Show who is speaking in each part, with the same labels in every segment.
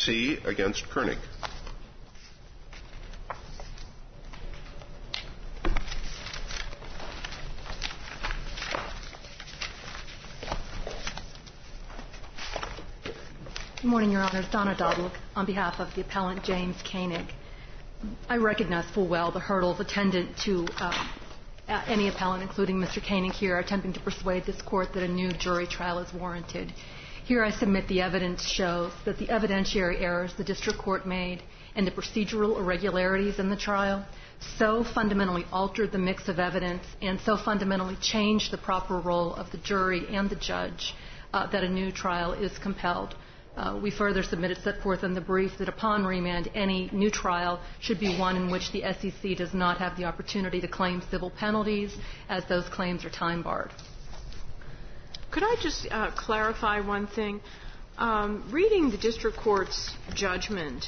Speaker 1: SEC against Koenig.
Speaker 2: Good morning, Your Honors. Donna Dodlick on behalf of the appellant James Koenig. I recognize full well the hurdles attendant to any appellant, including Mr. Koenig here, attempting to persuade this Court that a new jury trial is warranted. Here I submit the evidence shows that the evidentiary errors the district court made and the procedural irregularities in the trial so fundamentally altered the mix of evidence and so fundamentally changed the proper role of the jury and the judge that a new trial is compelled. We further submitted set forth in the brief that upon remand, any new trial should be one in which the SEC does not have the opportunity to claim civil penalties, as those claims are time-barred.
Speaker 3: Could I just clarify one thing? Reading the district court's judgment,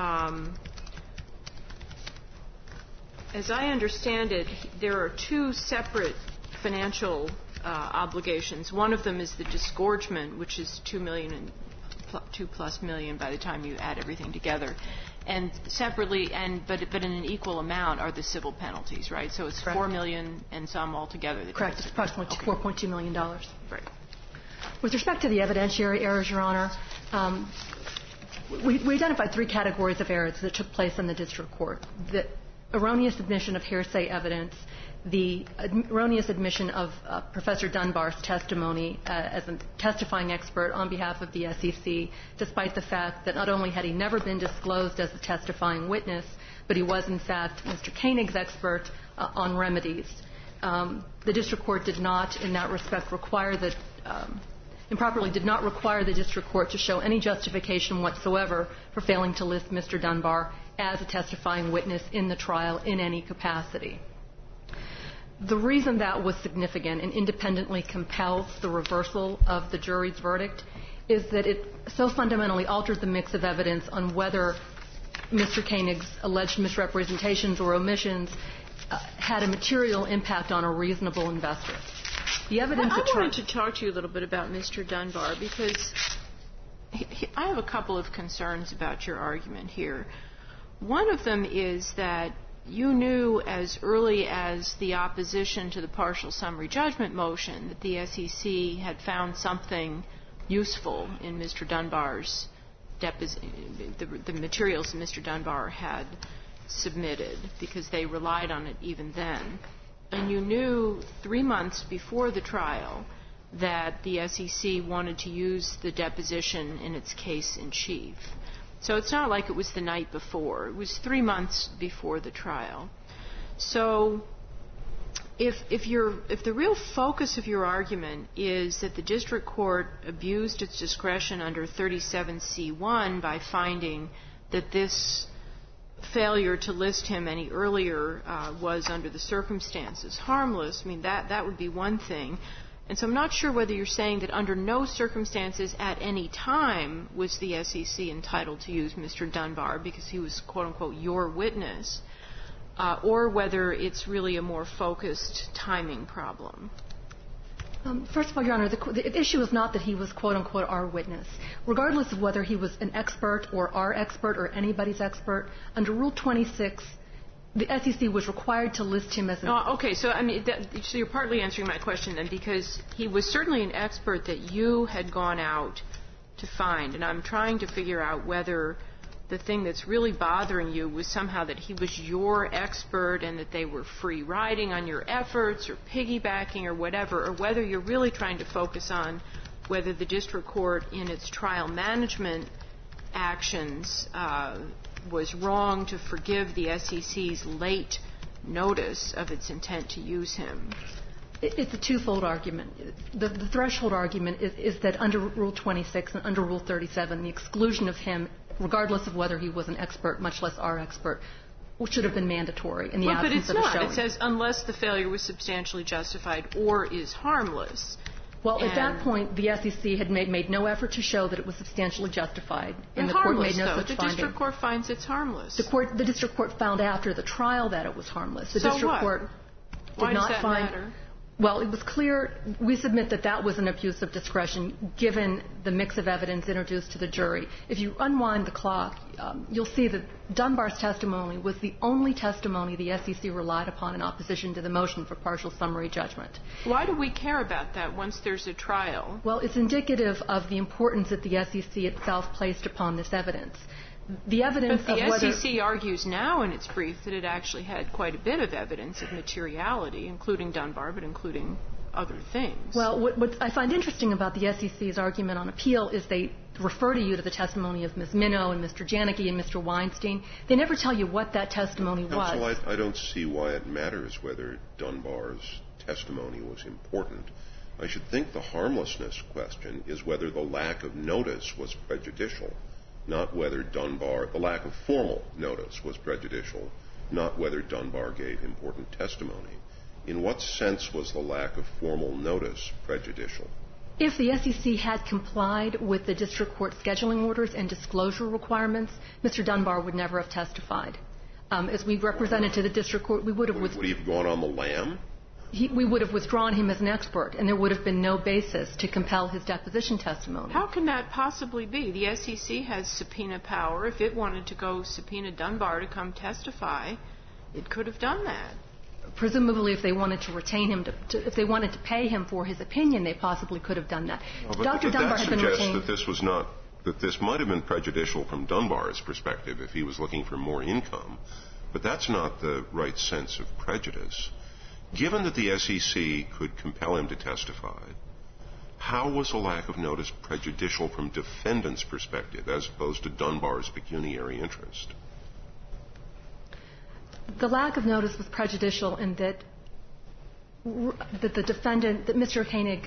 Speaker 3: as I understand it, there are two separate financial obligations. One of them is the disgorgement, which is $2 plus million by the time you add everything together, and separately, but in an equal amount, are the civil penalties, right? So it's $4 million and some altogether.
Speaker 2: Correct. It's approximately $4.2 million.
Speaker 3: Right.
Speaker 2: With respect to the evidentiary errors, Your Honor, we identified three categories of errors that took place in the district court: the erroneous admission of hearsay evidence, the erroneous admission of Professor Dunbar's testimony as a testifying expert on behalf of the SEC, despite the fact that not only had he never been disclosed as a testifying witness, but he was, in fact, Mr. Koenig's expert on remedies. The district court did not, in that respect, improperly did not require the district court to show any justification whatsoever for failing to list Mr. Dunbar as a testifying witness in the trial in any capacity. The reason that was significant and independently compels the reversal of the jury's verdict is that it so fundamentally altered the mix of evidence on whether Mr. Koenig's alleged misrepresentations or omissions had a material impact on a reasonable investor. The evidence
Speaker 3: I wanted to talk to you a little bit about Mr. Dunbar because I have a couple of concerns about your argument here. One of them is that you knew as early as the opposition to the partial summary judgment motion that the SEC had found something useful in Mr. Dunbar's the materials that Mr. Dunbar had submitted, because they relied on it even then. And you knew 3 months before the trial that the SEC wanted to use the deposition in its case in chief. So it's not like it was the night before. It was 3 months before the trial. So if the real focus of your argument is that the district court abused its discretion under 37C1 by finding that this failure to list him any earlier was under the circumstances harmless, I mean, that would be one thing. And so I'm not sure whether you're saying that under no circumstances at any time was the SEC entitled to use Mr. Dunbar because he was, quote-unquote, your witness, or whether it's really a more focused timing problem.
Speaker 2: First of all, Your Honor, the issue is not that he was, quote-unquote, our witness. Regardless of whether he was an expert or our expert or anybody's expert, under Rule 26, the SEC was required to list him as an
Speaker 3: okay, so I mean, so you're partly answering my question then, because he was certainly an expert that you had gone out to find, and I'm trying to figure out whether the thing that's really bothering you was somehow that he was your expert and that they were free riding on your efforts or piggybacking or whatever, or whether you're really trying to focus on whether the district court in its trial management actions was wrong to forgive the SEC's late notice of its intent to use him.
Speaker 2: It's a twofold argument. The threshold argument is that under Rule 26 and under Rule 37, the exclusion of him, regardless of whether he was an expert, much less our expert, should have been mandatory in the absence of a showing.
Speaker 3: But it's not. It says unless the failure was substantially justified or is harmless.
Speaker 2: Well, at that point, the SEC had made no effort to show that it was substantially justified, and the court made no such finding.
Speaker 3: The district court finds it's harmless.
Speaker 2: The district court found after the trial that it was harmless. The
Speaker 3: so
Speaker 2: district
Speaker 3: what?
Speaker 2: court did
Speaker 3: Why
Speaker 2: not
Speaker 3: does that
Speaker 2: find.
Speaker 3: Matter?
Speaker 2: Well, it was clear. We submit that that was an abuse of discretion given the mix of evidence introduced to the jury. If you unwind the clock, you'll see that Dunbar's testimony was the only testimony the SEC relied upon in opposition to the motion for partial summary judgment.
Speaker 3: Why do we care about that once there's a trial?
Speaker 2: Well, it's indicative of the importance that the SEC itself placed upon this evidence. The evidence
Speaker 3: but the
Speaker 2: of whether
Speaker 3: SEC argues now in its brief that it actually had quite a bit of evidence of materiality, including Dunbar, but including other things.
Speaker 2: Well, what I find interesting about the SEC's argument on appeal is they refer to you to the testimony of Ms. Minow and Mr. Janicki and Mr. Weinstein. They never tell you what that testimony was.
Speaker 1: Counsel, I don't see why it matters whether Dunbar's testimony was important. I should think the harmlessness question is whether the lack of notice was prejudicial, not whether the lack of formal notice was prejudicial, not whether Dunbar gave important testimony. In what sense was the lack of formal notice prejudicial?
Speaker 2: If the SEC had complied with the district court scheduling orders and disclosure requirements, Mr. Dunbar would never have testified. As we represented to the district court, we would have...
Speaker 1: Would he have gone on the lam?
Speaker 2: We would have withdrawn him as an expert, and there would have been no basis to compel his deposition testimony.
Speaker 3: How can that possibly be? The SEC has subpoena power. If it wanted to go subpoena Dunbar to come testify, it could have done that.
Speaker 2: Presumably, if they wanted to retain him, if they wanted to pay him for his opinion, they possibly could have done that.
Speaker 1: Dr. Dunbar had been retained. That this might have been prejudicial from Dunbar's perspective if he was looking for more income, but that's not the right sense of prejudice. Given that the SEC could compel him to testify, how was a lack of notice prejudicial from defendant's perspective as opposed to Dunbar's pecuniary interest?
Speaker 2: The lack of notice was prejudicial in that the defendant, that Mr. Koenig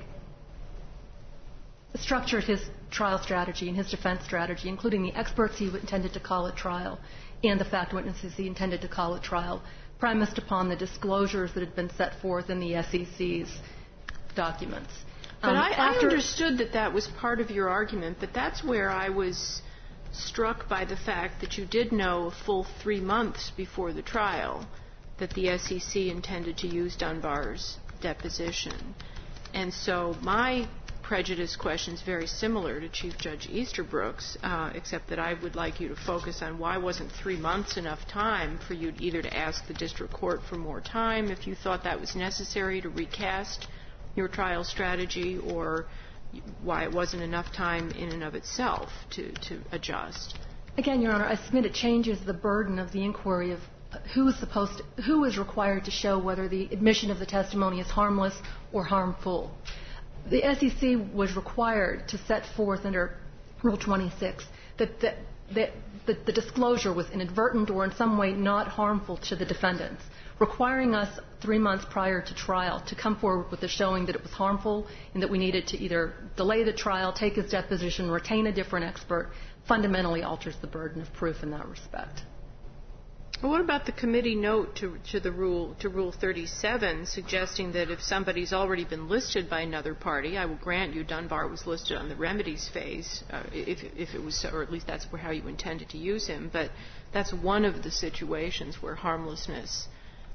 Speaker 2: structured his trial strategy and his defense strategy, including the experts he intended to call at trial and the fact witnesses he intended to call at trial, premised upon the disclosures that had been set forth in the SEC's documents.
Speaker 3: But I understood that was part of your argument, but that's where I was struck by the fact that you did know a full 3 months before the trial that the SEC intended to use Dunbar's deposition. And so my prejudice question is very similar to Chief Judge Easterbrook's, except that I would like you to focus on why wasn't 3 months enough time for you either to ask the district court for more time if you thought that was necessary to recast your trial strategy, or why it wasn't enough time in and of itself to adjust.
Speaker 2: Again, Your Honor, I submit it changes the burden of the inquiry of who is required to show whether the admission of the testimony is harmless or harmful. The SEC was required to set forth under Rule 26 that the disclosure was inadvertent or in some way not harmful to the defendants, requiring us 3 months prior to trial to come forward with a showing that it was harmful and that we needed to either delay the trial, take his deposition, retain a different expert, fundamentally alters the burden of proof in that respect.
Speaker 3: Well, what about the committee note to Rule 37 suggesting that if somebody's already been listed by another party, I will grant you Dunbar was listed on the remedies phase, if it was, or at least that's how you intended to use him, but that's one of the situations where harmlessness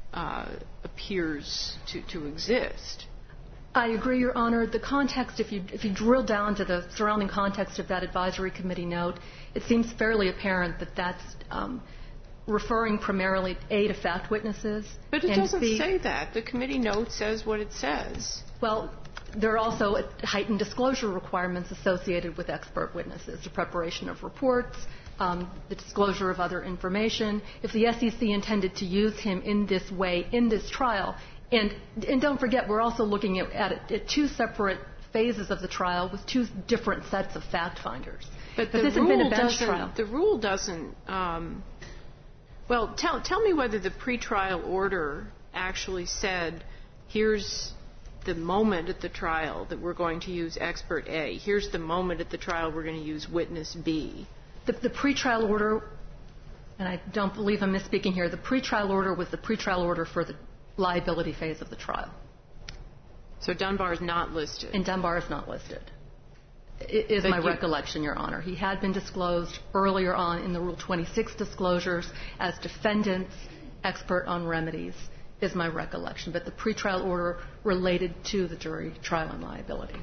Speaker 3: appears to exist.
Speaker 2: I agree, Your Honor. The context, if you drill down to the surrounding context of that advisory committee note, it seems fairly apparent that that's referring primarily, A, to fact witnesses.
Speaker 3: But it doesn't say that. The committee note says what it says.
Speaker 2: Well, there are also heightened disclosure requirements associated with expert witnesses, the preparation of reports, the disclosure of other information. If the SEC intended to use him in this way in this trial, and don't forget, we're also looking at two separate phases of the trial with two different sets of fact finders.
Speaker 3: But
Speaker 2: this had been a bench trial.
Speaker 3: The rule doesn't. Well, tell me whether the pretrial order actually said, here's the moment at the trial that we're going to use expert A. Here's the moment at the trial we're going to use witness B.
Speaker 2: The pretrial order, and I don't believe I'm misspeaking here, the pretrial order was the pretrial order for the liability phase of the trial.
Speaker 3: So Dunbar is not listed.
Speaker 2: And Dunbar is not listed, is my recollection, Your Honor. He had been disclosed earlier on in the Rule 26 disclosures as defendant's expert on remedies, is my recollection, but the pretrial order related to the jury trial and liability.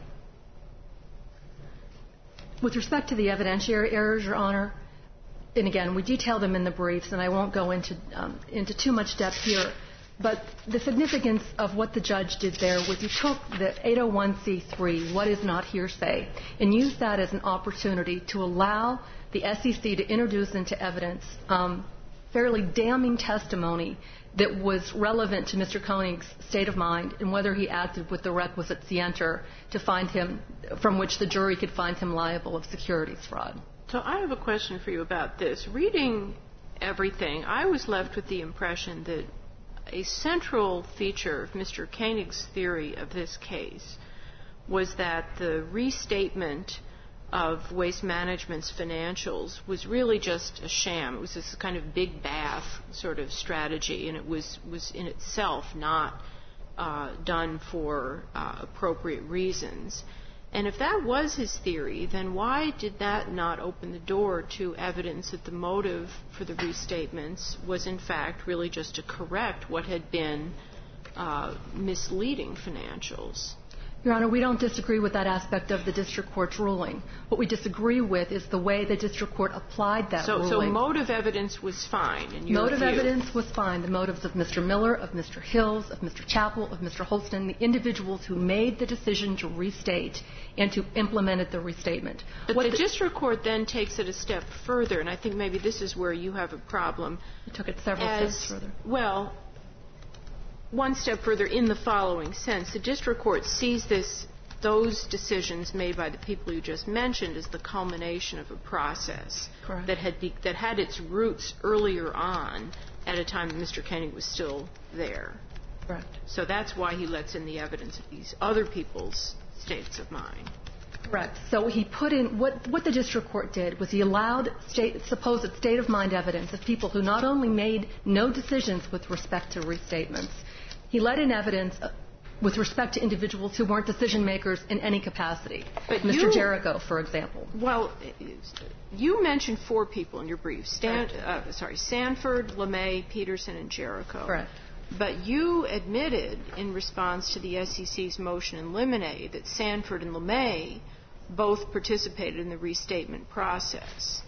Speaker 2: With respect to the evidentiary errors, Your Honor, and again, we detail them in the briefs, and I won't go into too much depth here, but the significance of what the judge did there was he took the 801c3, what is not hearsay, and used that as an opportunity to allow the SEC to introduce into evidence fairly damning testimony that was relevant to Mr. Koenig's state of mind and whether he acted with the requisite scienter to find him, from which the jury could find him liable of securities fraud.
Speaker 3: So I have a question for you about this. Reading everything, I was left with the impression that a central feature of Mr. Koenig's theory of this case was that the restatement of Waste Management's financials was really just a sham. It was this kind of big bath sort of strategy, and it was in itself not done for appropriate reasons. And if that was his theory, then why did that not open the door to evidence that the motive for the restatements was in fact really just to correct what had been misleading financials?
Speaker 2: Your Honor, we don't disagree with that aspect of the district court's ruling. What we disagree with is the way the district court applied that ruling.
Speaker 3: So motive evidence was fine in your view?
Speaker 2: Motive evidence was fine. The motives of Mr. Miller, of Mr. Hills, of Mr. Chappell, of Mr. Holston, the individuals who made the decision to restate and to implement the restatement.
Speaker 3: But the district court then takes it a step further, and I think maybe this is where you have a problem.
Speaker 2: It took it several steps further.
Speaker 3: Well, one step further in the following sense. The district court sees those decisions made by the people you just mentioned as the culmination of a process that had its roots earlier on at a time that Mr. Koenig was still there.
Speaker 2: Correct.
Speaker 3: So that's why he lets in the evidence of these other people's states of mind.
Speaker 2: Correct. So he put in what the district court did was he allowed supposed state of mind evidence of people who not only made no decisions with respect to restatements, he let in evidence with respect to individuals who weren't decision makers in any capacity.
Speaker 3: But
Speaker 2: Mr. Jericho, for example.
Speaker 3: Well, you mentioned four people in your brief. Sanford, LeMay, Peterson, and Jericho.
Speaker 2: Correct.
Speaker 3: But you admitted in response to the SEC's motion in limine that Sanford and LeMay both participated in the restatement process.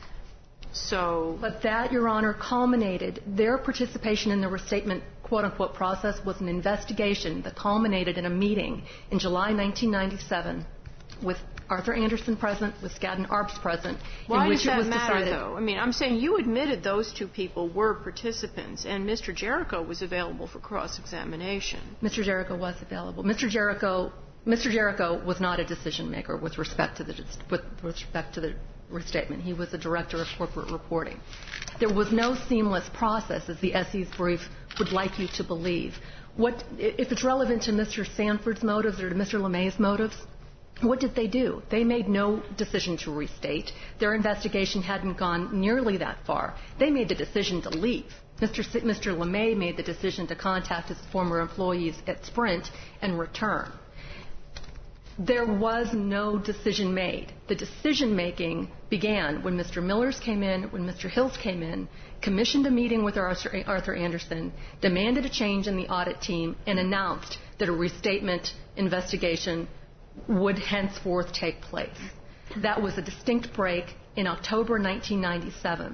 Speaker 2: But that, Your Honor, culminated, their participation in the restatement, quote-unquote, process was an investigation that culminated in a meeting in July 1997 with Arthur Anderson present, with Skadden Arps present,
Speaker 3: in
Speaker 2: which it was decided. Why does that matter,
Speaker 3: though? I mean, I'm saying you admitted those two people were participants, and Mr. Jericho was available for cross-examination.
Speaker 2: Mr. Jericho was available. Mr. Jericho was not a decision maker with respect to the restatement. He was the director of corporate reporting. There was no seamless process, as the SE's brief would like you to believe. If it's relevant to Mr. Sanford's motives or to Mr. LeMay's motives, what did they do? They made no decision to restate. Their investigation hadn't gone nearly that far. They made the decision to leave. Mr. LeMay made the decision to contact his former employees at Sprint and return. There was no decision made. The decision-making began when Mr. Millers came in, when Mr. Hills came in, commissioned a meeting with Arthur Anderson, demanded a change in the audit team, and announced that a restatement investigation would henceforth take place. That was a distinct break in October 1997.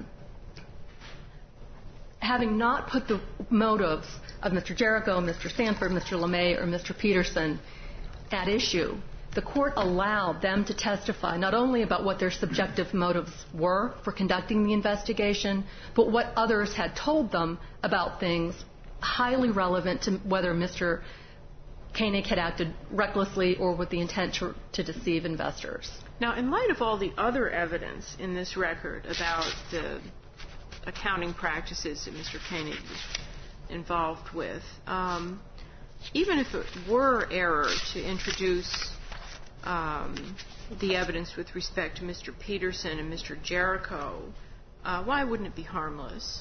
Speaker 2: Having not put the motives of Mr. Jericho, Mr. Sanford, Mr. LeMay, or Mr. Peterson at issue, the court allowed them to testify not only about what their subjective motives were for conducting the investigation, but what others had told them about things highly relevant to whether Mr. Koenig had acted recklessly or with the intent to deceive investors.
Speaker 3: Now, in light of all the other evidence in this record about the accounting practices that Mr. Koenig was involved with, even if it were error to introduce the evidence with respect to Mr. Peterson and Mr. Jericho, why wouldn't it be harmless?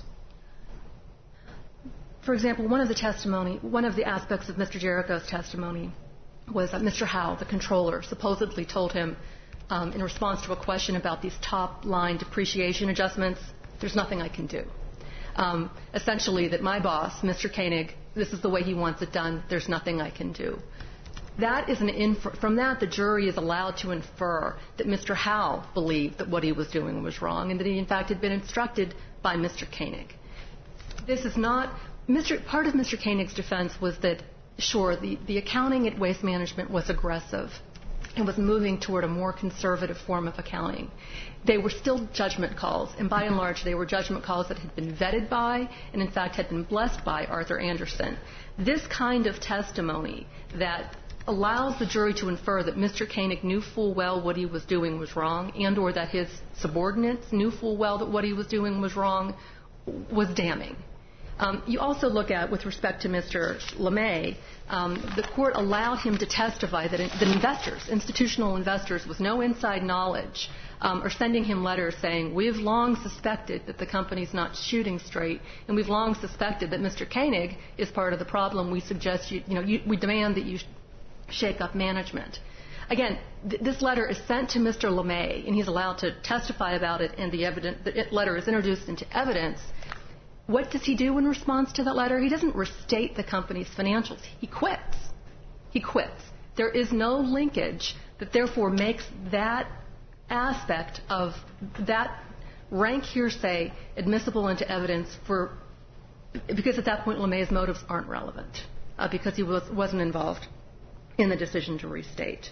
Speaker 2: For example, one of the aspects of Mr. Jericho's testimony was that Mr. Howe, the controller, supposedly told him in response to a question about these top-line depreciation adjustments, there's nothing I can do. Essentially, that my boss, Mr. Koenig, this is the way he wants it done. There's nothing I can do. That is from that, the jury is allowed to infer that Mr. Howe believed that what he was doing was wrong and that he, in fact, had been instructed by Mr. Koenig. This is not part of Mr. Koenig's defense was that, sure, the accounting at Waste Management was aggressive and was moving toward a more conservative form of accounting. They were still judgment calls, and by and large, they were judgment calls that had been vetted by and, in fact, had been blessed by Arthur Andersen. This kind of testimony that allows the jury to infer that Mr. Koenig knew full well what he was doing was wrong and or that his subordinates knew full well that what he was doing was wrong was damning. You also look at, with respect to Mr. LeMay, the court allowed him to testify that investors, institutional investors with no inside knowledge, are sending him letters saying, we've long suspected that the company's not shooting straight, and we've long suspected that Mr. Koenig is part of the problem. We suggest we demand that you shake up management. Again, this letter is sent to Mr. LeMay, and he's allowed to testify about it, and the letter is introduced into evidence. What does he do in response to that letter? He doesn't restate the company's financials. He quits. He quits. There is no linkage that therefore makes that aspect of that rank hearsay admissible into evidence because at that point LeMay's motives aren't relevant because he wasn't involved in the decision to restate.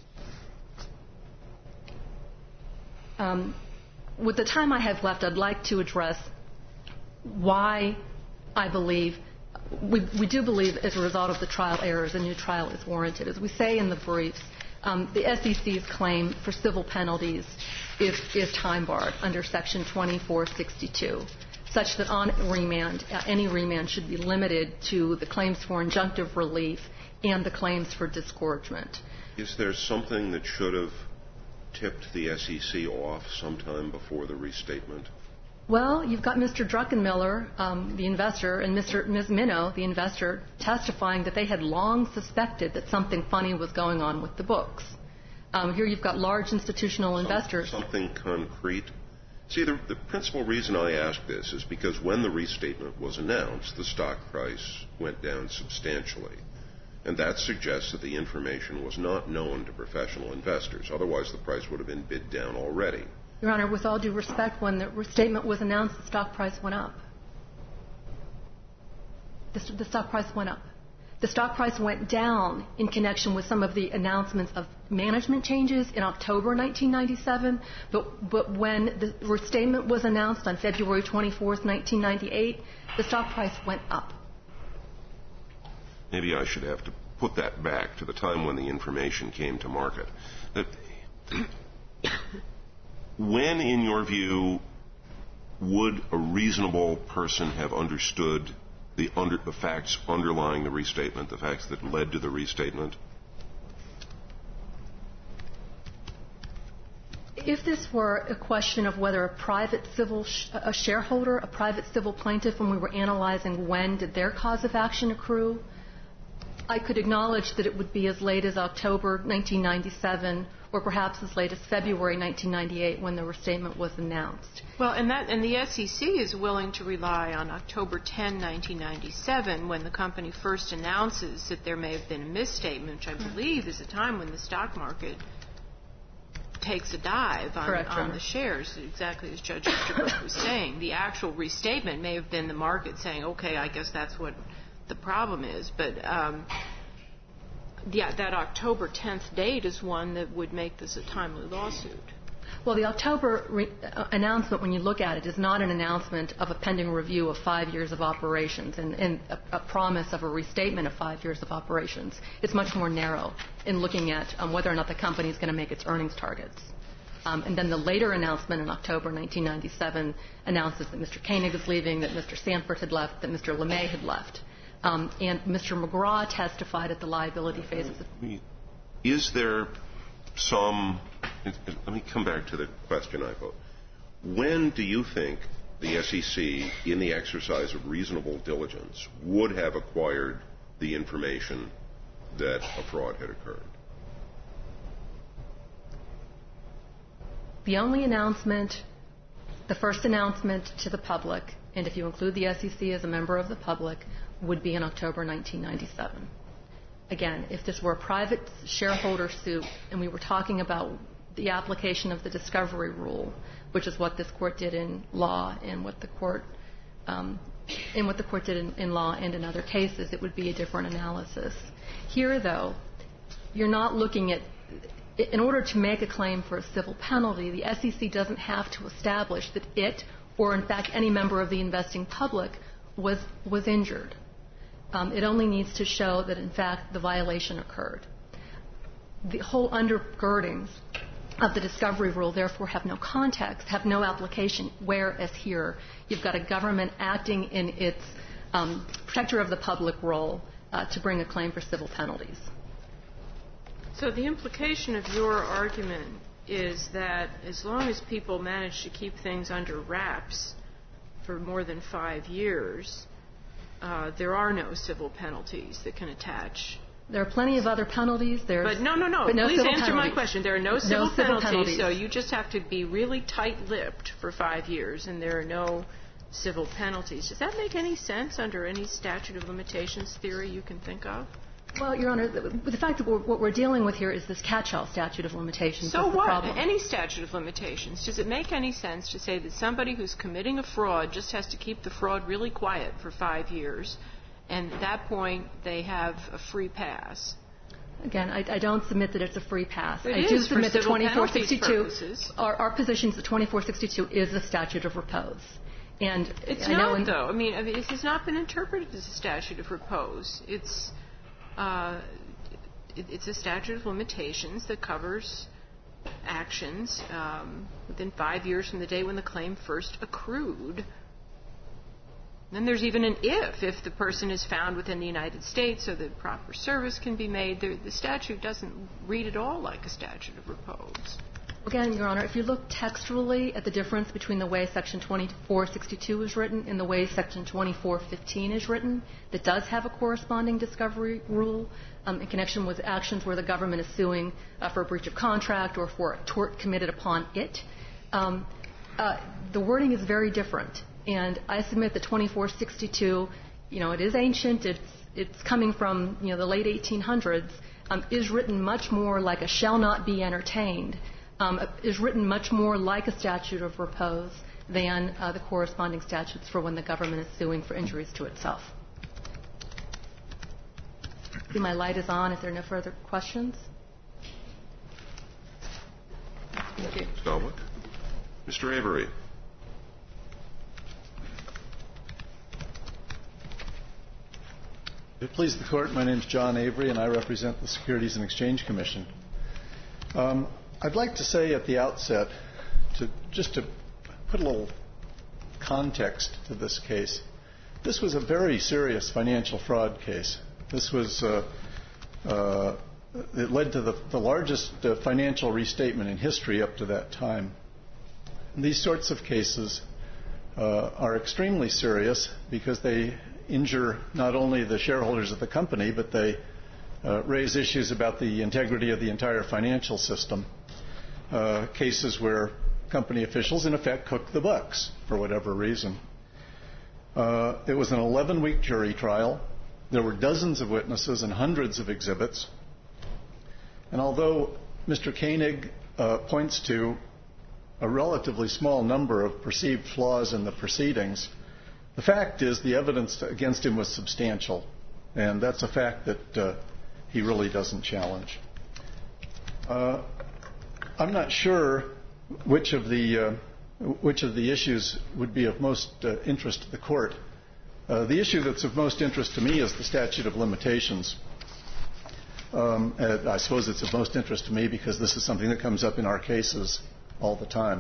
Speaker 2: With the time I have left, I'd like to address why I believe we do believe as a result of the trial errors a new trial is warranted. As we say in the briefs, the SEC's claim for civil penalties is time barred under Section 2462, such that on remand, any remand should be limited to the claims for injunctive relief and the claims for disgorgement.
Speaker 1: Is there something that should have tipped the SEC off sometime before the restatement?
Speaker 2: Well, you've got Mr. Druckenmiller, the investor, and Ms. Minow, the investor, testifying that they had long suspected that something funny was going on with the books. Here you've got large institutional investors.
Speaker 1: Something concrete? See, the principal reason I ask this is because when the restatement was announced, the stock price went down substantially. And that suggests that the information was not known to professional investors. Otherwise, the price would have been bid down already.
Speaker 2: Your Honor, with all due respect, when the restatement was announced, the stock price went up. The stock price went up. The stock price went down in connection with some of the announcements of management changes in October 1997. But when the restatement was announced on February 24th, 1998, the stock price went up.
Speaker 1: Maybe I should have to put that back to the time when the information came to market. When, in your view, would a reasonable person have understood the facts underlying the restatement, the facts that led to the restatement?
Speaker 2: If this were a question of whether a private civil a shareholder, a private civil plaintiff, when we were analyzing when did their cause of action accrue, I could acknowledge that it would be as late as October 1997 or perhaps as late as February 1998 when the restatement was announced.
Speaker 3: Well, and the SEC is willing to rely on October 10, 1997, when the company first announces that there may have been a misstatement, which I believe is a time when the stock market takes a dive on the shares, exactly as Judge Easterbrook was saying. The actual restatement may have been the market saying, okay, I guess that's what the problem is. But that October 10th date is one that would make this a timely lawsuit.
Speaker 2: Well, the October announcement, when you look at it, is not an announcement of a pending review of 5 years of operations and a promise of a restatement of 5 years of operations. It's much more narrow in looking at whether or not the company is going to make its earnings targets. And then the later announcement in October 1997 announces that Mr. Koenig is leaving, that Mr. Sanford had left, that Mr. LeMay had left. And Mr. McGraw testified at the liability phase.
Speaker 1: Is there some... Let me come back to the question I put. When do you think the SEC, in the exercise of reasonable diligence, would have acquired the information that a fraud had occurred?
Speaker 2: The only announcement The first announcement to the public, and if you include the SEC as a member of the public, would be in October 1997. Again, if this were a private shareholder suit and we were talking about the application of the discovery rule, which is what this court did in law and what the court did in law and in other cases, it would be a different analysis. Here, though, you're not looking at, in order to make a claim for a civil penalty, the SEC doesn't have to establish that it, or in fact any member of the investing public, was injured. It only needs to show that, in fact, the violation occurred. The whole undergirdings of the discovery rule, therefore, have no context, have no application, whereas here you've got a government acting in its protector of the public role to bring a claim for civil penalties.
Speaker 3: So the implication of your argument is that as long as people manage to keep things under wraps for more than 5 years, there are no civil penalties that can attach.
Speaker 2: There are plenty of other penalties.
Speaker 3: But no.
Speaker 2: But no
Speaker 3: Please answer
Speaker 2: penalties.
Speaker 3: my question. There are no civil
Speaker 2: penalties.
Speaker 3: So you just have to be really tight-lipped for 5 years, and there are no civil penalties. Does that make any sense under any statute of limitations theory you can think of?
Speaker 2: Well, Your Honor, the fact that what we're dealing with here is this catch-all statute of limitations.
Speaker 3: So
Speaker 2: what? Problem.
Speaker 3: Any statute of limitations. Does it make any sense to say that somebody who's committing a fraud just has to keep the fraud really quiet for 5 years, and at that point they have a free pass?
Speaker 2: Again, I don't submit that it's a free pass.
Speaker 3: It
Speaker 2: I do
Speaker 3: is
Speaker 2: submit
Speaker 3: for
Speaker 2: that
Speaker 3: civil penalties
Speaker 2: 2462. Our position is that 2462 is a statute of repose. And
Speaker 3: it's not, though. I mean, it has not been interpreted as a statute of repose. It's a statute of limitations that covers actions within 5 years from the day when the claim first accrued. Then there's even an if the person is found within the United States so that proper service can be made. The statute doesn't read at all like a statute of repose.
Speaker 2: Again, Your Honor, if you look textually at the difference between the way Section 2462 is written and the way Section 2415 is written, that does have a corresponding discovery rule in connection with actions where the government is suing for a breach of contract or for a tort committed upon it. The wording is very different. And I submit that 2462, it is ancient. It's coming from, the late 1800s, is written much more like a shall not be entertained. Is written much more like a statute of repose than the corresponding statutes for when the government is suing for injuries to itself. See, my light is on. If there are no further questions.
Speaker 3: Thank you.
Speaker 1: Stolwick. Mr. Avery.
Speaker 4: If it pleases the Court, my name is John Avery, and I represent the Securities and Exchange Commission. I'd like to say at the outset, just to put a little context to this case, this was a very serious financial fraud case. This was, it led to the largest financial restatement in history up to that time. And these sorts of cases are extremely serious because they injure not only the shareholders of the company, but they raise issues about the integrity of the entire financial system. Cases where company officials, in effect, cook the books for whatever reason. It was an 11-week jury trial. There were dozens of witnesses and hundreds of exhibits. And although Mr. Koenig points to a relatively small number of perceived flaws in the proceedings, the fact is the evidence against him was substantial. And that's a fact that he really doesn't challenge. I'm not sure which of the issues would be of most interest to the Court. The issue that's of most interest to me is the statute of limitations. I suppose it's of most interest to me because this is something that comes up in our cases all the time.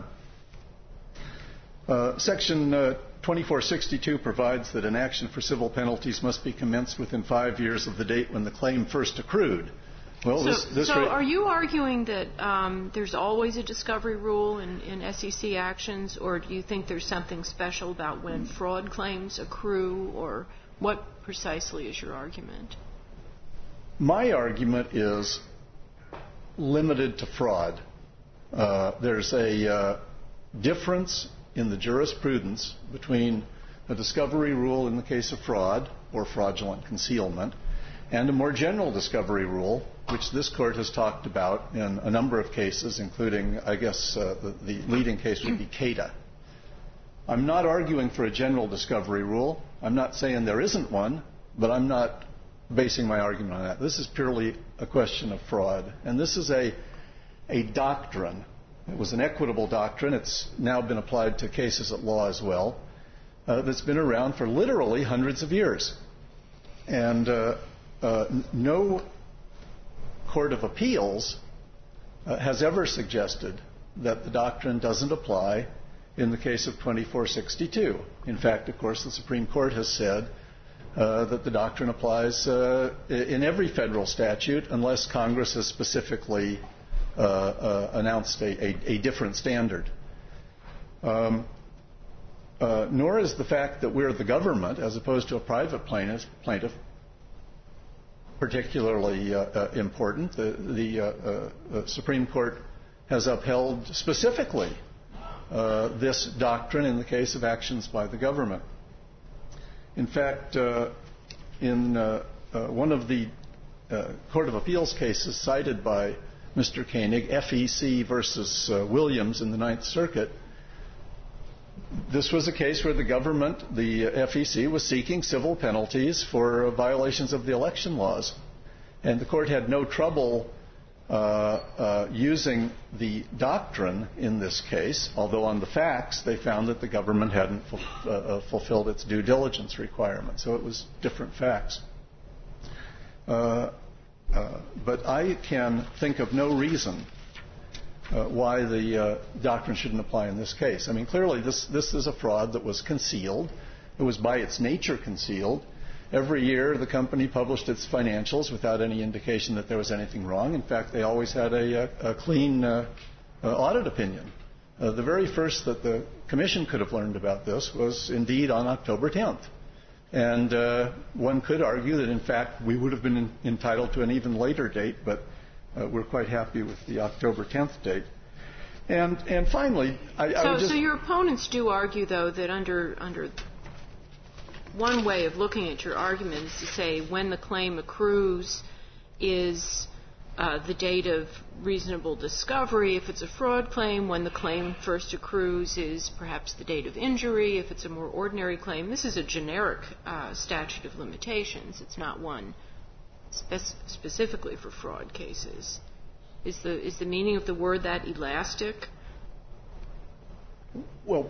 Speaker 4: Section 2462 provides that an action for civil penalties must be commenced within 5 years of the date when the claim first accrued. Well,
Speaker 3: so are you arguing that there's always a discovery rule in SEC actions, or do you think there's something special about when fraud claims accrue, or what precisely is your argument?
Speaker 4: My argument is limited to fraud. There's a difference in the jurisprudence between a discovery rule in the case of fraud or fraudulent concealment and a more general discovery rule, which this Court has talked about in a number of cases, including, I guess, the leading case would be CADA. I'm not arguing for a general discovery rule. I'm not saying there isn't one, but I'm not basing my argument on that. This is purely a question of fraud. And this is a doctrine. It was an equitable doctrine. It's now been applied to cases at law as well. That's been around for literally hundreds of years. And no court of appeals has ever suggested that the doctrine doesn't apply in the case of 2462. In fact, of course, the Supreme Court has said that the doctrine applies in every federal statute unless Congress has specifically announced a different standard. Nor is the fact that we're the government, as opposed to a private plaintiff, particularly important. The Supreme Court has upheld specifically this doctrine in the case of actions by the government. In fact, in one of the Court of Appeals cases cited by Mr. Koenig, FEC versus Williams in the Ninth Circuit, this was a case where the government, the FEC, was seeking civil penalties for violations of the election laws. And the court had no trouble using the doctrine in this case, although on the facts they found that the government hadn't fulfilled its due diligence requirement. So it was different facts. But I can think of no reason why the doctrine shouldn't apply in this case. I mean, clearly this is a fraud that was concealed. It was by its nature concealed. Every year the company published its financials without any indication that there was anything wrong. In fact, they always had a clean audit opinion. The very first that the Commission could have learned about this was indeed on October 10th. And one could argue that, in fact, we would have been entitled to an even later date, but we're quite happy with the October 10th date. And finally,
Speaker 3: So your opponents do argue, though, that under one way of looking at your argument is to say when the claim accrues is the date of reasonable discovery. If it's a fraud claim, when the claim first accrues is perhaps the date of injury. If it's a more ordinary claim, this is a generic statute of limitations. It's not one specifically for fraud cases. Is the meaning of the word that elastic?
Speaker 4: Well,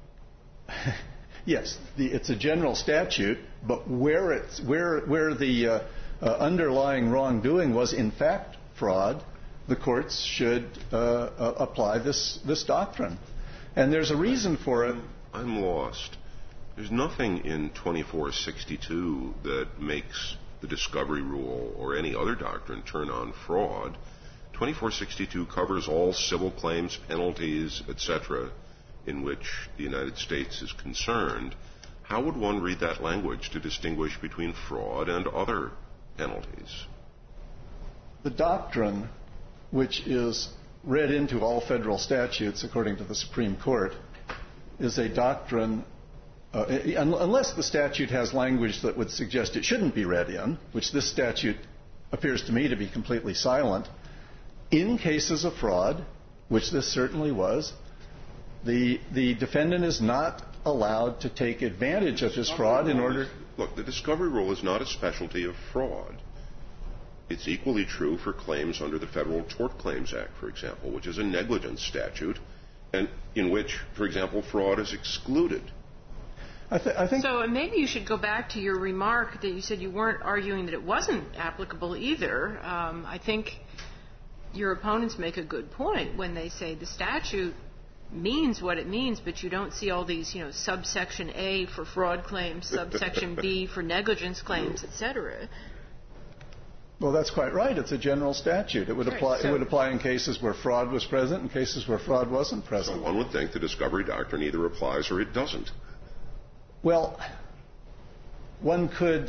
Speaker 4: yes, it's a general statute, but where the underlying wrongdoing was in fact fraud, the courts should apply this doctrine. And there's a reason for it.
Speaker 1: I'm lost. There's nothing in 2462 that makes the discovery rule or any other doctrine turn on fraud. 2462 covers all civil claims, penalties, etc., in which the United States is concerned. How would one read that language to distinguish between fraud and other penalties?
Speaker 4: The doctrine, which is read into all federal statutes according to the Supreme Court, is a doctrine, unless the statute has language that would suggest it shouldn't be read in, which this statute appears to me to be completely silent. In cases of fraud, which this certainly was, the defendant is not allowed to take advantage of his fraud in order...
Speaker 1: Look, the discovery rule is not a specialty of fraud. It's equally true for claims under the Federal Tort Claims Act, for example, which is a negligence statute, and in which, for example, fraud is excluded.
Speaker 4: I think
Speaker 3: so maybe you should go back to your remark that you said you weren't arguing that it wasn't applicable either. I think your opponents make a good point when they say the statute means what it means, but you don't see all these, subsection A for fraud claims, subsection B for negligence claims, etc.
Speaker 4: Well, that's quite right. It's a general statute. It would apply. It would apply in cases where fraud was present and cases where fraud wasn't present.
Speaker 1: So one would think the discovery doctrine either applies or it doesn't.
Speaker 4: Well, one could.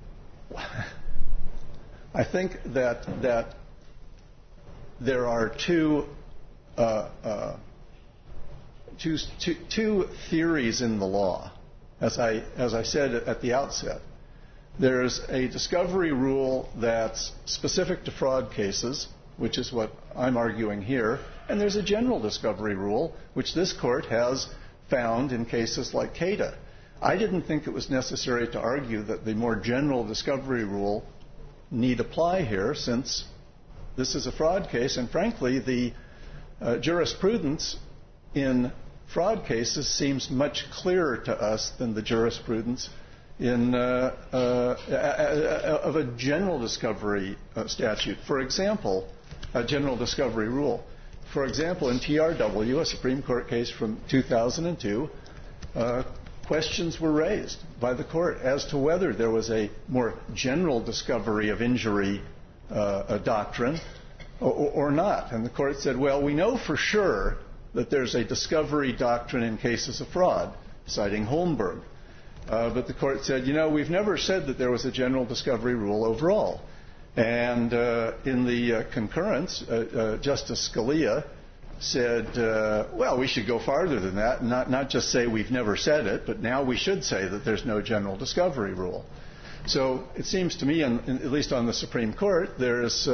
Speaker 4: I think that there are two two theories in the law, as I said at the outset. There's a discovery rule that's specific to fraud cases, which is what I'm arguing here, and there's a general discovery rule, which this Court has found in cases like CADA. I didn't think it was necessary to argue that the more general discovery rule need apply here, since this is a fraud case, and frankly, the jurisprudence in fraud cases seems much clearer to us than the jurisprudence in of a general discovery statute. For example, a general discovery rule. For example, in TRW, a Supreme Court case from 2002, questions were raised by the Court as to whether there was a more general discovery of injury doctrine or not. And the Court said, well, we know for sure that there's a discovery doctrine in cases of fraud, citing Holmberg. But the Court said, we've never said that there was a general discovery rule overall. And in the concurrence, Justice Scalia said, well, we should go farther than that, and not just say we've never said it, but now we should say that there's no general discovery rule. So it seems to me, at least on the Supreme Court, there's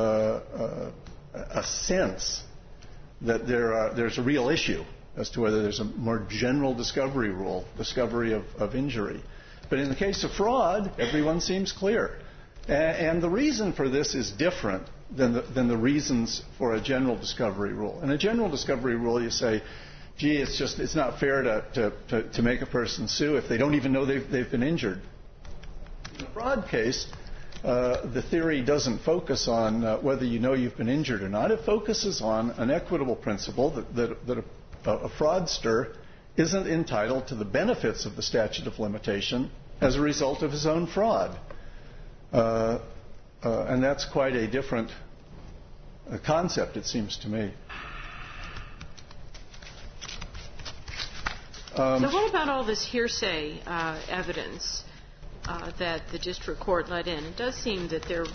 Speaker 4: a sense that there's a real issue as to whether there's a more general discovery rule, discovery of injury. But in the case of fraud, everyone seems clear. And the reason for this is different than the reasons for a general discovery rule. In a general discovery rule, you say, gee, it's not fair to make a person sue if they don't even know they've been injured. In a fraud case, the theory doesn't focus on whether you know you've been injured or not. It focuses on an equitable principle that a fraudster isn't entitled to the benefits of the statute of limitation as a result of his own fraud. And that's quite a different concept, it seems to me.
Speaker 3: So what about all this hearsay evidence that the district court let in? It does seem that there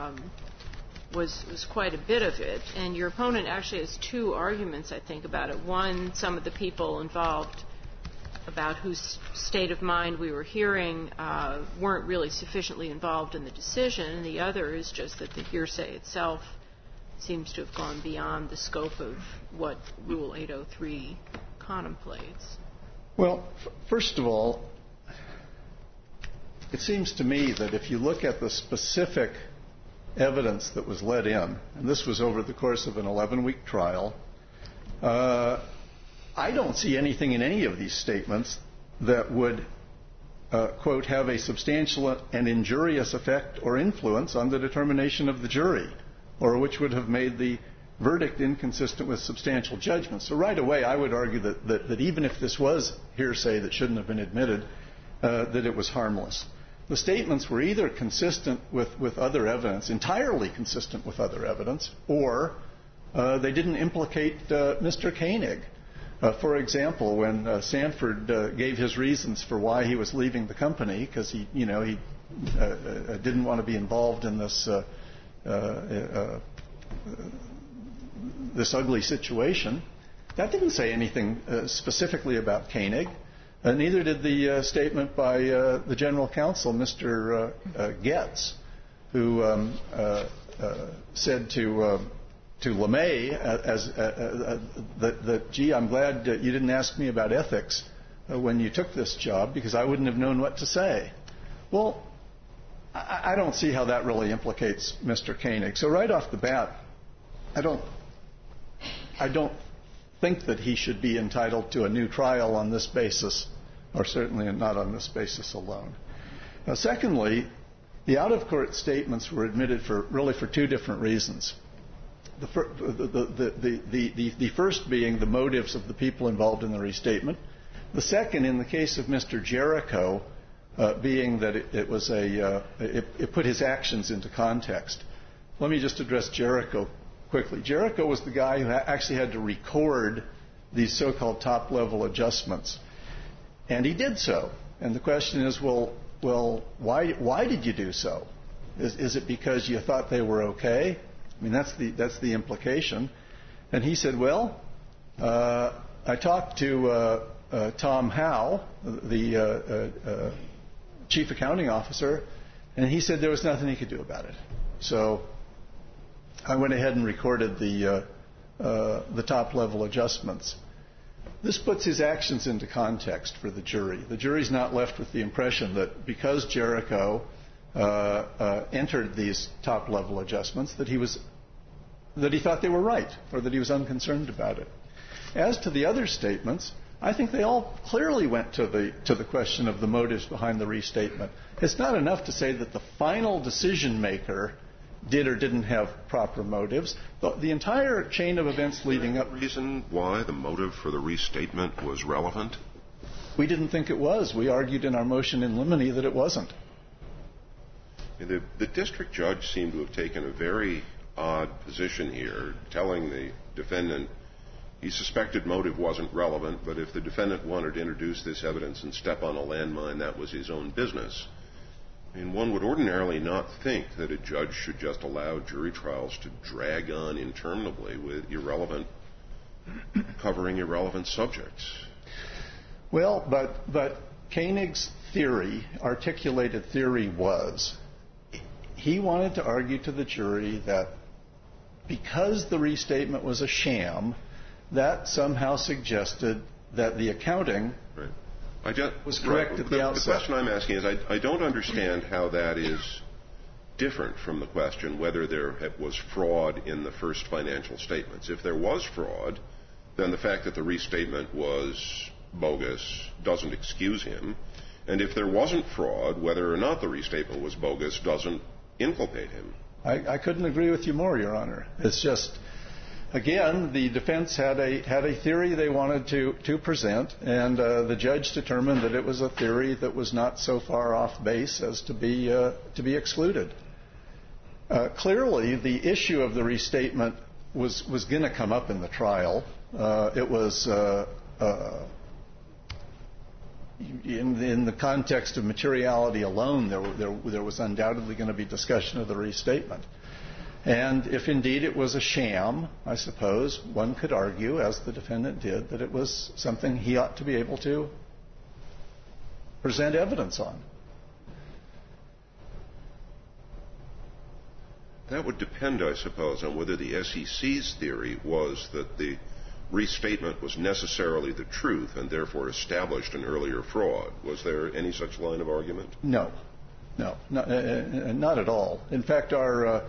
Speaker 3: was quite a bit of it, and your opponent actually has two arguments, I think, about it. One, some of the people involved about whose state of mind we were hearing weren't really sufficiently involved in the decision, and the other is just that the hearsay itself seems to have gone beyond the scope of what Rule 803 contemplates.
Speaker 4: Well, first of all, it seems to me that if you look at the specific evidence that was let in, and this was over the course of an 11-week trial, I don't see anything in any of these statements that would, quote, have a substantial and injurious effect or influence on the determination of the jury, or which would have made the verdict inconsistent with substantial judgment. So right away, I would argue that even if this was hearsay that shouldn't have been admitted, that it was harmless. The statements were either consistent with other evidence, entirely consistent with other evidence, or they didn't implicate Mr. Koenig. For example, when Sanford gave his reasons for why he was leaving the company, because he didn't want to be involved in this ugly situation, that didn't say anything specifically about Koenig. Neither did the statement by the general counsel, Mr. Getz, who said to LeMay that, gee, I'm glad you didn't ask me about ethics when you took this job, because I wouldn't have known what to say. Well, I don't see how that really implicates Mr. Koenig. So right off the bat, I don't think that he should be entitled to a new trial on this basis, or certainly not on this basis alone. Secondly, the out-of-court statements were admitted for two different reasons. The first being the motives of the people involved in the restatement. The second, in the case of Mr. Jericho, being that it put his actions into context. Let me just address Jericho quickly. Jericho was the guy who actually had to record these so-called top-level adjustments, and he did so. And the question is, well, why did you do so? Is it because you thought they were okay? I mean, that's the implication. And he said, well, I talked to Tom Howe, the chief accounting officer, and he said there was nothing he could do about it. So I went ahead and recorded the top-level adjustments. This puts his actions into context for the jury. The jury's not left with the impression that because Jericho entered these top-level adjustments that he thought they were right or that he was unconcerned about it. As to the other statements, I think they all clearly went to the question of the motives behind the restatement. It's not enough to say that the final decision maker did or didn't have proper motives. The entire chain of events leading up.
Speaker 1: Reason why the motive for the restatement was relevant?
Speaker 4: We didn't think it was. We argued in our motion in limine that it wasn't.
Speaker 1: The district judge seemed to have taken a very odd position here, telling the defendant he suspected motive wasn't relevant, but if the defendant wanted to introduce this evidence and step on a landmine, that was his own business. I mean, one would ordinarily not think that a judge should just allow jury trials to drag on interminably with covering irrelevant subjects.
Speaker 4: Well, but Koenig's theory, articulated theory, was he wanted to argue to the jury that because the restatement was a sham, that somehow suggested that the accounting was correct at the outset.
Speaker 1: The question I'm asking is I don't understand how that is different from the question whether there was fraud in the first financial statements. If there was fraud, then the fact that the restatement was bogus doesn't excuse him. And if there wasn't fraud, whether or not the restatement was bogus doesn't inculpate him.
Speaker 4: I couldn't agree with you more, Your Honor. It's just, again, the defense had a theory they wanted to present, and the judge determined that it was a theory that was not so far off base as to be excluded. Clearly, the issue of the restatement was going to come up in the trial. It was in the context of materiality alone, there was undoubtedly going to be discussion of the restatement. And if indeed it was a sham, I suppose one could argue, as the defendant did, that it was something he ought to be able to present evidence on.
Speaker 1: That would depend, I suppose, on whether the SEC's theory was that the restatement was necessarily the truth and therefore established an earlier fraud. Was there any such line of argument?
Speaker 4: No, not at all. In fact, our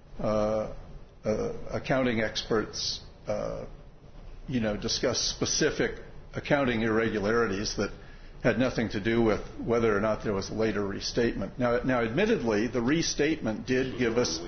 Speaker 4: accounting experts, discussed specific accounting irregularities that had nothing to do with whether or not there was a later restatement. Now, admittedly, the restatement did give us.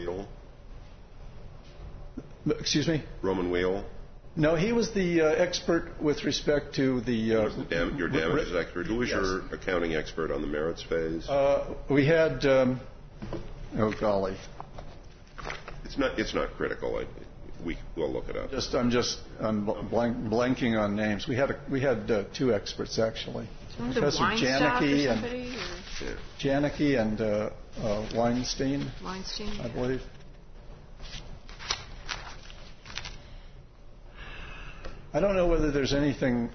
Speaker 4: Excuse me?
Speaker 1: Roman Wheel?
Speaker 4: No, he was the expert with respect to the.
Speaker 1: Your damages expert. Who was your accounting expert on the merits phase?
Speaker 4: We had. Oh golly.
Speaker 1: It's not critical. We'll look it up.
Speaker 4: I'm blanking on names. We had two experts actually. Professor Janicki and Weinstein. I believe. I don't know whether there's anything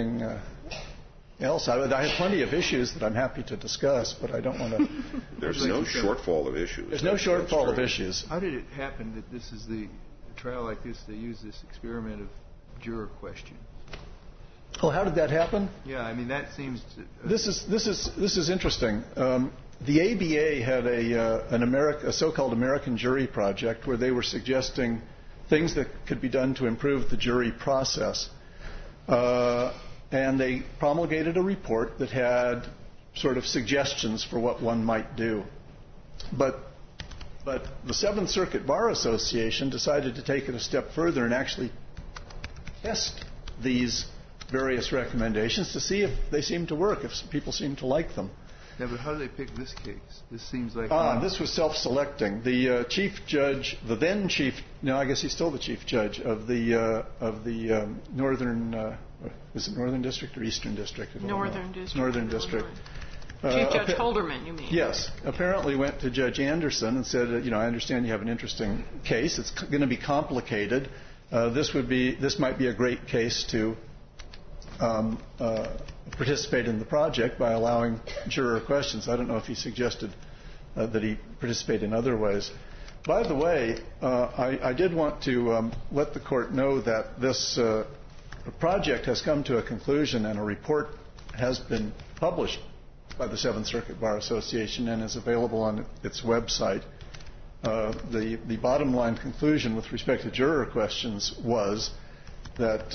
Speaker 4: else. I have plenty of issues that I'm happy to discuss, but I don't want to.
Speaker 1: There's no shortfall of issues.
Speaker 4: There's no shortfall of issues.
Speaker 5: How did it happen that this is the trial like this? They use this experiment of juror question.
Speaker 4: Oh, how did that happen?
Speaker 5: Yeah, I mean that seems.
Speaker 4: This is interesting. The ABA had a so-called American Jury Project where they were suggesting things that could be done to improve the jury process. And they promulgated a report that had sort of suggestions for what one might do. But the Seventh Circuit Bar Association decided to take it a step further and actually test these various recommendations to see if they seem to work, if people seem to like them.
Speaker 5: Yeah, but how did they pick this case? This seems like...
Speaker 4: This was self-selecting. The chief judge, the then chief... No, I guess he's still the chief judge of the Northern... was it Northern District or Eastern District?
Speaker 3: Northern District.
Speaker 4: Northern District.
Speaker 3: Chief Judge Holderman, you mean?
Speaker 4: Yes. Apparently went to Judge Anderson and said, I understand you have an interesting case. It's going to be complicated. This might be a great case to participate in the project by allowing juror questions. I don't know if he suggested that he participate in other ways. By the way, I did want to let the Court know that this project has come to a conclusion, and a report has been published by the Seventh Circuit Bar Association and is available on its website. The bottom line conclusion with respect to juror questions was that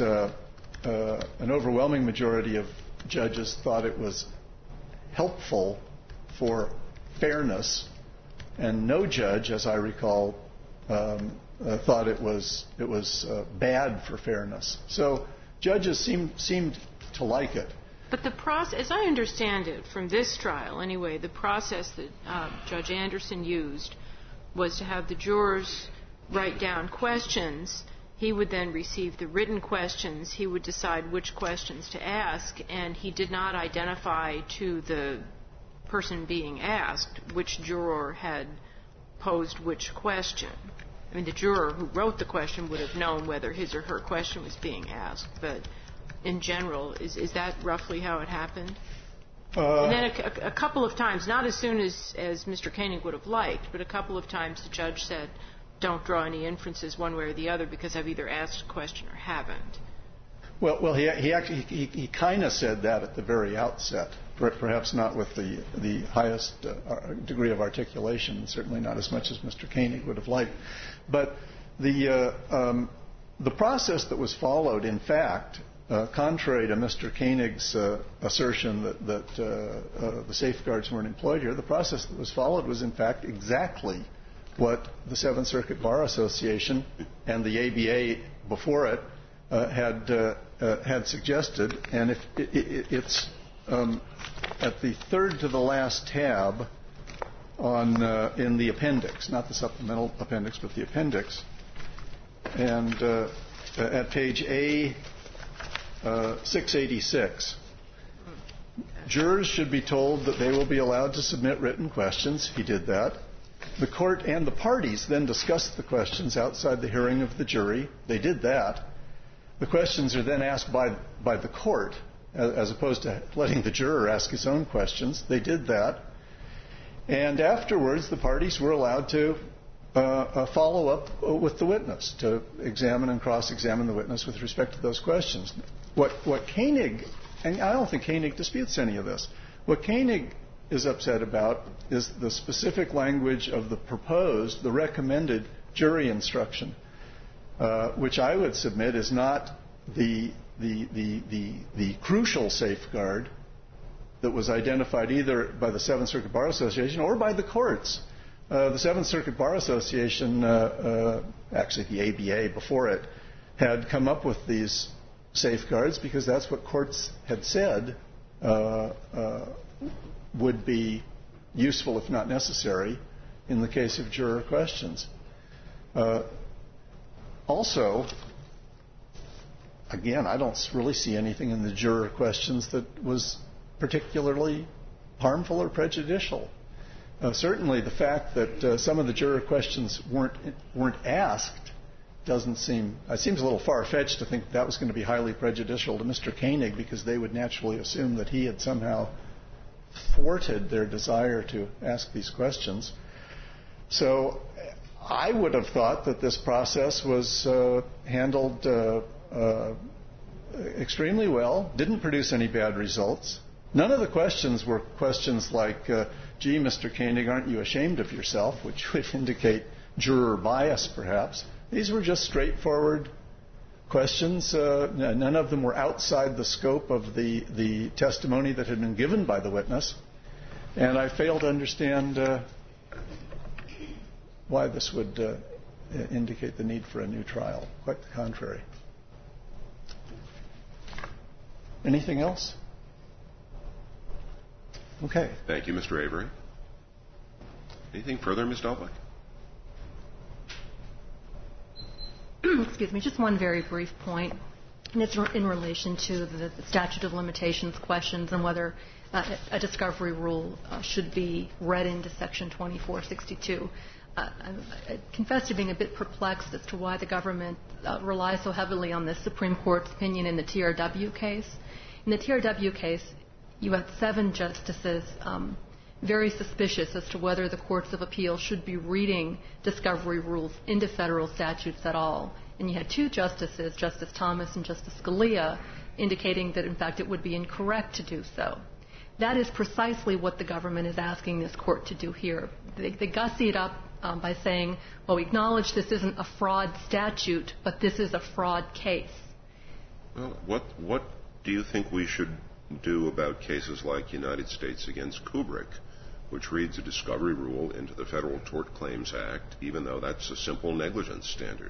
Speaker 4: an overwhelming majority of judges thought it was helpful for fairness, and no judge, as I recall, thought it was bad for fairness. So judges seemed to like it.
Speaker 3: But the process, as I understand it from this trial anyway, the process that Judge Anderson used was to have the jurors write down questions. He would then receive the written questions. He would decide which questions to ask, and he did not identify to the person being asked which juror had posed which question. I mean, the juror who wrote the question would have known whether his or her question was being asked, but in general, is that roughly how it happened? And then a couple of times, not as soon as Mr. Koenig would have liked, but a couple of times the judge said, don't draw any inferences one way or the other because I've either asked a question or haven't.
Speaker 4: Well, he kind of said that at the very outset, perhaps not with the highest degree of articulation, certainly not as much as Mr. Koenig would have liked. But the process that was followed, in fact, contrary to Mr. Koenig's assertion that the safeguards weren't employed here, the process that was followed was, in fact, exactly what the Seventh Circuit Bar Association and the ABA before it had suggested. And it's at the third to the last tab in the appendix, not the supplemental appendix, but the appendix. And at page A686, jurors should be told that they will be allowed to submit written questions. He did that. The court and the parties then discussed the questions outside the hearing of the jury. They did that. The questions are then asked by the court, as opposed to letting the juror ask his own questions. They did that. And afterwards, the parties were allowed to follow up with the witness, to examine and cross-examine the witness with respect to those questions. What Koenig, and I don't think Koenig disputes any of this, what Koenig is upset about is the specific language of the recommended jury instruction, which I would submit is not the crucial safeguard that was identified either by the Seventh Circuit Bar Association or by the courts. The Seventh Circuit Bar Association, actually the ABA before it, had come up with these safeguards because that's what courts had said would be useful, if not necessary, in the case of juror questions. Also, again, I don't really see anything in the juror questions that was particularly harmful or prejudicial. Certainly, the fact that some of the juror questions weren't asked doesn't seem. It seems a little far-fetched to think that was going to be highly prejudicial to Mr. Koenig, because they would naturally assume that he had somehow thwarted their desire to ask these questions. So, I would have thought that this process was handled extremely well. Didn't produce any bad results. None of the questions were questions like, gee, Mr. Koenig, aren't you ashamed of yourself, which would indicate juror bias, perhaps. These were just straightforward questions. None of them were outside the scope of the testimony that had been given by the witness. And I fail to understand why this would indicate the need for a new trial. Quite the contrary. Anything else? Okay.
Speaker 1: Thank you, Mr. Avery. Anything further, Ms. Dalbeck?
Speaker 2: Excuse me, just one very brief point. And it's in relation to the statute of limitations questions and whether a discovery rule should be read into Section 2462. I confess to being a bit perplexed as to why the government relies so heavily on this Supreme Court's opinion in the TRW case. In the TRW case, you had 7 justices very suspicious as to whether the courts of appeal should be reading discovery rules into federal statutes at all. And you had 2 justices, Justice Thomas and Justice Scalia, indicating that, in fact, it would be incorrect to do so. That is precisely what the government is asking this court to do here. They gussy it up by saying, well, we acknowledge this isn't a fraud statute, but this is a fraud case.
Speaker 1: Well, what do you think we should do about cases like United States against Kubrick, which reads a discovery rule into the Federal Tort Claims Act, even though that's a simple negligence standard?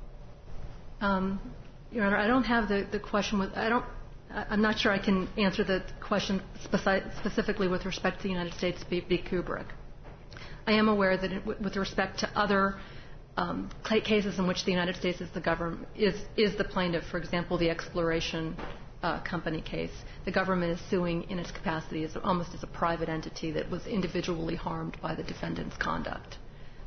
Speaker 2: Your Honor, I don't have the question with, I'm not sure I can answer the question specifically with respect to the United States v. Kubrick. I am aware that with respect to other cases in which the United States is the government, is the plaintiff, for example, the Exploration Company case, the government is suing in its capacity almost as a private entity that was individually harmed by the defendant's conduct.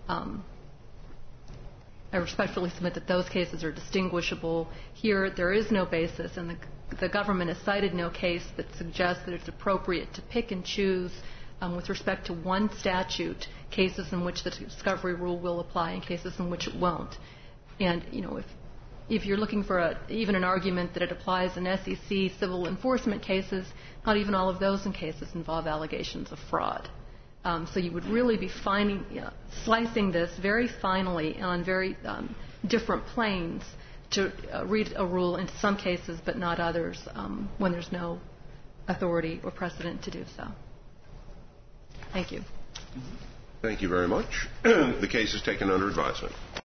Speaker 2: I respectfully submit that those cases are distinguishable. Here, there is no basis, and the government has cited no case that suggests that it's appropriate to pick and choose with respect to one statute, cases in which the discovery rule will apply and cases in which it won't. And, you know, if you're looking for even an argument that it applies in SEC civil enforcement cases, not even all of those cases involve allegations of fraud. So you would really be slicing this very finely and on very different planes to read a rule in some cases but not others when there's no authority or precedent to do so. Thank you.
Speaker 1: Thank you very much. The case is taken under advisement.